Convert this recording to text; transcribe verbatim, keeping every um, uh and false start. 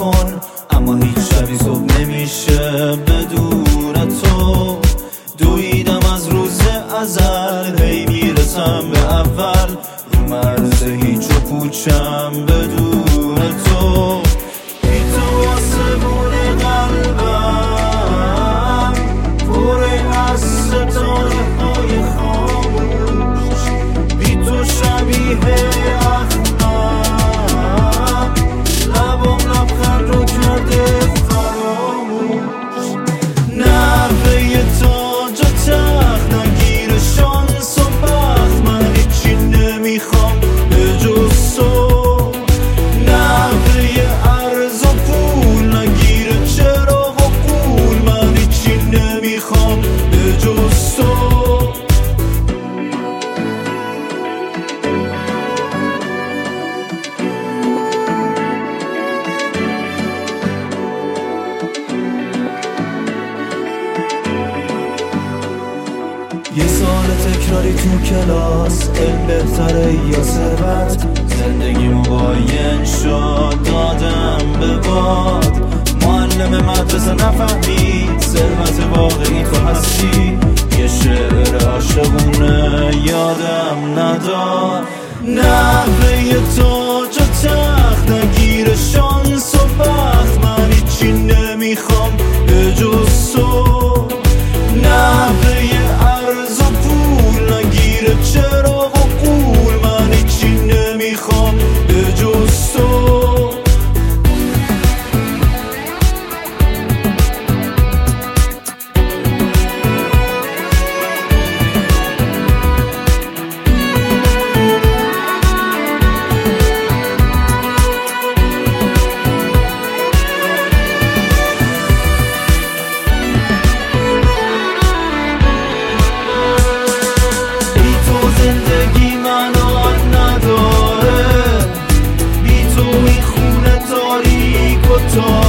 کن، اما هیچ شبی صبح نمیشه بدون تو. دویدم از روز ازل، هی میرسم به اول، رو مرز هیچ و پوچم بدون تو. بی تو آسمون قلبم پره از ستاره های خاموش، بی تو شبیه اخمم، لبم لبخند رو کرده فراموش. نحوه تاج و تخت نگیر شانس و بخت، من هیچی نمیخوام به جز تو. نحوه عرض و پول نگیر چراغ و قول، من هیچی نمیخوام به جز تو. یه سال تکراری تو کلاس، علم بهتره یا ثروت؟ زندگیمو باین شد دادم به باد. معلم مدرسه نفهمید ثروت واقعی تو هستی، یه شعر عاشقونه یادم نداد. نحوه تاج و تخت نگیر شانس و بخت، من هیچی نمیخوام به جز تو. نحوه عرض و پول نگیر چراغ و قول، من هیچی نمیخوام به جز تو. زندگی منو نداره، بی تو این خونه تاریک و تاریک.